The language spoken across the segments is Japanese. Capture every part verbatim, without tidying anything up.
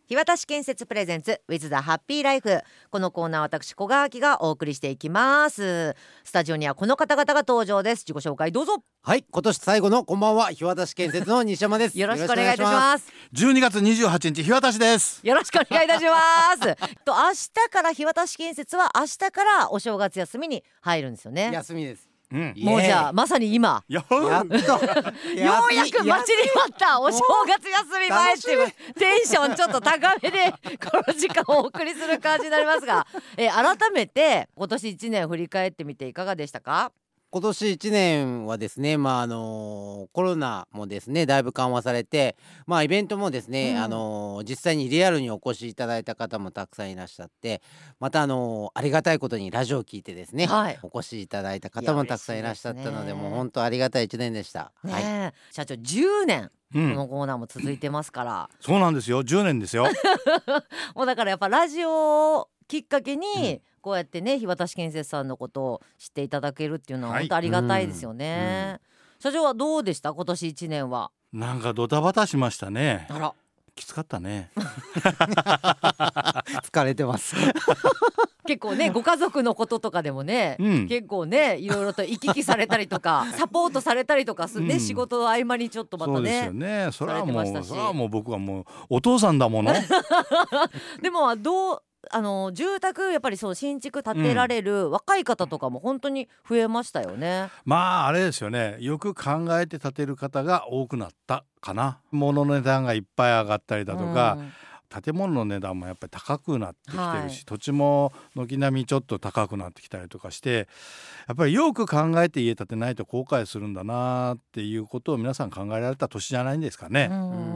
日渡し建設プレゼンツ with the happy life。 このコーナーは私小川明がお送りしていきます。スタジオにはこの方々が登場です。自己紹介どうぞ。 はい、今年最後のこんばんは、日渡し建設の西山ですよろしくお願いいたします。 じゅうにがつにじゅうはちにち日渡しです。 よろしくお願いいたしますと明日から日渡し建設は明日からお正月休みに入るんですよね。 休みです、 うん、 もうじゃあまさに今やっとようやく待ちに待ったお正月休み前っていうテンションちょっと高めでこの時間をお送りする感じになりますが、え改めて今年いちねん振り返ってみていかがでしたか？ 今年いちねんはですね、まああのコロナもですねだいぶ緩和されて、まあイベントもですね、うん、あの実際にリアルにお越しいただいた方もたくさんいらっしゃって、またあのありがたいことにラジオを聞いてですね、はい、お越しいただいた方もたくさんいらっしゃったので、もう本当ありがたいいちねんでした、 ねはい、 社長じゅうねん、うん、このコーナーも続いてますから、 うん、そうなんですよ、じゅうねんですよもうだからやっぱラジオをきっかけに、うんこうやってね日渡し建設さんのことを知っていただけるっていうのは本当ありがたいですよね、はいうん、社長はどうでした今年いちねんは？ なんかドタバタしましたね。 あらきつかったね疲れてます結構ねご家族のこととかでもね、うん、結構ねいろいろと行き来されたりとかサポートされたりとかするね、うん、仕事の合間にちょっとまたね。 そうですよね。それはもうそれはもう僕はもうお父さんだものでもどうあの住宅やっぱりそう新築建てられる若い方とかも本当に増えましたよね、 うん、まああれですよね、よく考えて建てる方が多くなったかな。物の値段がいっぱい上がったりだとか、うん、建物の値段もやっぱり高くなってきてるし、はい、土地も軒並みちょっと高くなってきたりとかして、やっぱりよく考えて家建てないと後悔するんだなっていうことを皆さん考えられた年じゃないんですかね、うんうん、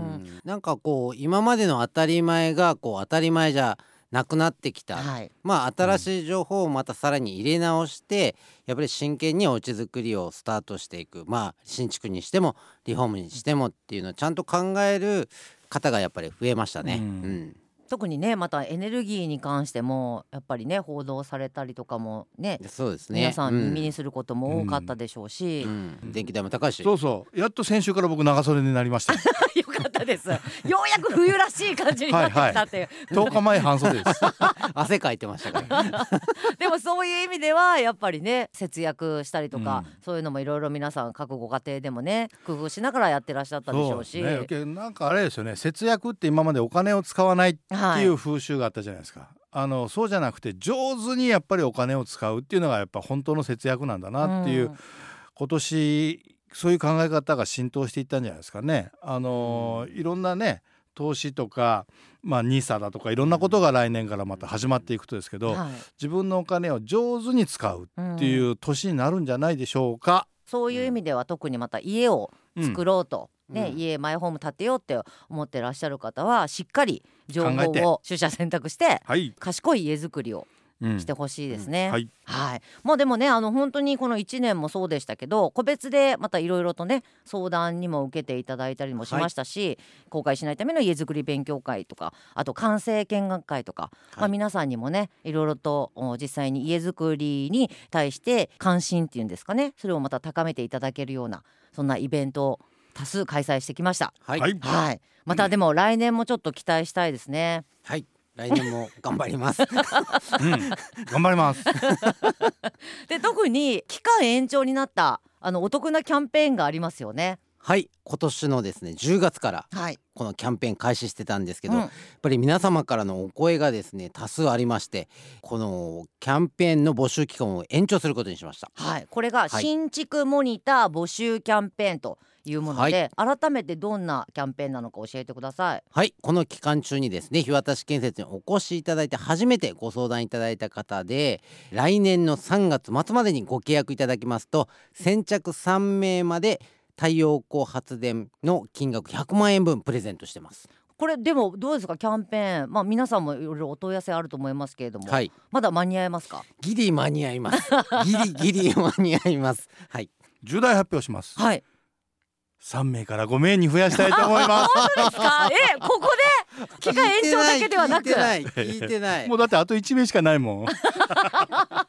なんかこう今までの当たり前がこう当たり前じゃなくなってきた、はい、まあ新しい情報をまたさらに入れ直して、うん、やっぱり真剣にお家づくりをスタートしていく、まあ新築にしてもリフォームにしてもっていうのをちゃんと考える方がやっぱり増えましたね、うんうん、 特にねまたエネルギーに関してもやっぱりね報道されたりとかもね、 そうですね、 皆さん耳にすることも多かったでしょうし、うんうん、電気代も高いし、 そうそうやっと先週から僕長袖になりましたよかったですようやく冬らしい感じになってきたっていう、はいはい、 とおかまえ半袖です汗かいてましたからでもそういう意味ではやっぱりね節約したりとか、うん、そういうのもいろいろ皆さん各ご家庭でもね工夫しながらやってらっしゃったでしょうし、 そうですね、なんかあれですよね、節約って今までお金を使わないっていう風習があったじゃないですか、はい、あのそうじゃなくて上手にやっぱりお金を使うっていうのがやっぱ本当の節約なんだなっていう、うん、今年そういう考え方が浸透していったんじゃないですかね。あの、うん、いろんなね投資とか、まあ、ニーサだとかいろんなことが来年からまた始まっていくとですけど、うんはい、自分のお金を上手に使うっていう年になるんじゃないでしょうか、 うん、そういう意味では特にまた家を作ろうと、うんね、家マイホーム建てようって思ってらっしゃる方はしっかり情報を取捨選択して、はい、賢い家づくりをしてほしいですね、うんうんはいはい、もうでもねあの本当にこのいちねんもそうでしたけど個別でまたいろいろとね相談にも受けていただいたりもしましたし、はい、後悔しないための家づくり勉強会とかあと完成見学会とか、はいまあ、皆さんにもねいろいろと実際に家づくりに対して関心っていうんですかね、それをまた高めていただけるようなそんなイベントを多数開催してきました、はいはい、またでも来年もちょっと期待したいですね。 はい来年も頑張ります、うん、 頑張りますで特に期間延長になったあのお得なキャンペーンがありますよね。 はい今年のですねじゅうがつからこのキャンペーン開始してたんですけど、はい、やっぱり皆様からのお声がですね多数ありまして、このキャンペーンの募集期間を延長することにしました。 はいこれが新築モニター募集キャンペーンというもので、はい、改めてどんなキャンペーンなのか教えてください。 はいこの期間中にですね日渡し建設にお越しいただいて初めてご相談いただいた方で来年のさんがつ末までにご契約いただきますと先着さんめいまで太陽光発電の金額ひゃくまんえんぶんプレゼントしてます。 これでもどうですかキャンペーン、まあ、皆さんもいろいろお問い合わせあると思いますけれども、はい、まだ間に合いますか？ ギリ間に合いますギリギリ間に合います。はい重大発表します。 はいさんめいからごめいに増やしたいと思います本当ですか？えここで期間延長だけではなく聞いてない聞いてないもうだってあといちめいしかないもん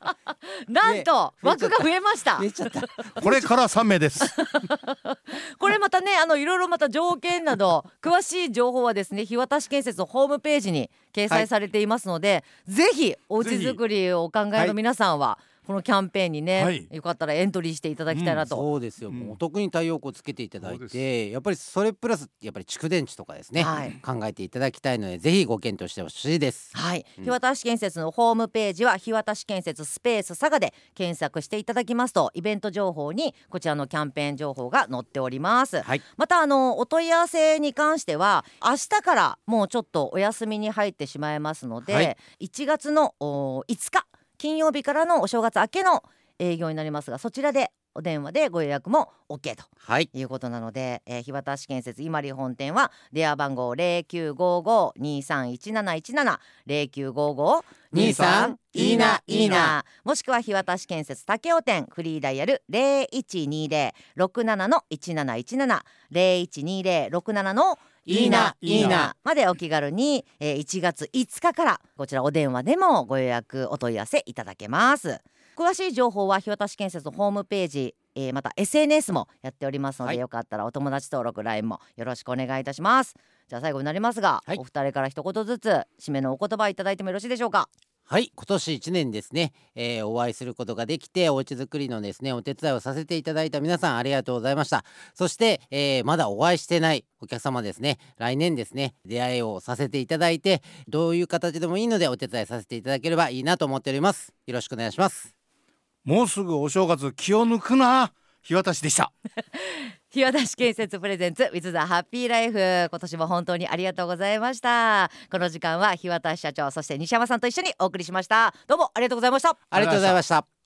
なんと枠が増えました。 これからさんめいですこれまたね、あのいろいろまた条件など詳しい情報はですね、日渡建設のホームページに掲載されていますので、はい、ぜひおうち作りをお考えの皆さんは、はいこのキャンペーンにね、はい、よかったらエントリーしていただきたいなと、 うん、そうですよ、うん、もうお得に太陽光つけていただいて、やっぱりそれプラスやっぱり蓄電池とかですね、はい、考えていただきたいのでぜひご検討してほしいです。 はい、うん、日渡建設のホームページは日渡建設スペース佐賀で検索していただきますと、イベント情報にこちらのキャンペーン情報が載っております、はい、またあのお問い合わせに関しては明日からもうちょっとお休みに入ってしまいますので、はい、いちがつのいつか金曜日からのお正月明けの営業になりますが、そちらでお電話でご予約も OK と、はい、いうことなので、えー、日渡建設今里本店は電話番号 ゼロきゅうごご にさんいちなないちなな ゼロきゅうごご にさんいいないいな、もしくは日渡建設武雄店フリーダイヤル ゼロいちにゼロ ろくなな いちなないちなな ゼロいちにゼロ ろくなな いいないいなまでお気軽に、えー、いちがついつかからこちらお電話でもご予約お問い合わせいただけます。詳しい情報は日渡建設のホームページ、えー、また エスエヌエス もやっておりますので、はい、よかったらお友達登録 ライン もよろしくお願いいたします。じゃあ最後になりますが、はい、お二人から一言ずつ締めのお言葉いただいてもよろしいでしょうか。 はい、今年いちねんですね、えー、お会いすることができておうち作りのですねお手伝いをさせていただいた皆さんありがとうございました。そして、えー、まだお会いしてないお客様ですね、来年ですね出会いをさせていただいて、どういう形でもいいのでお手伝いさせていただければいいなと思っております。よろしくお願いします。 もうすぐお正月、気を抜くな日渡でした日渡建設プレゼンツ with the happy life、 今年も本当にありがとうございました。この時間は日渡社長そして西山さんと一緒にお送りしました。どうもありがとうございました。 ありがとうございました。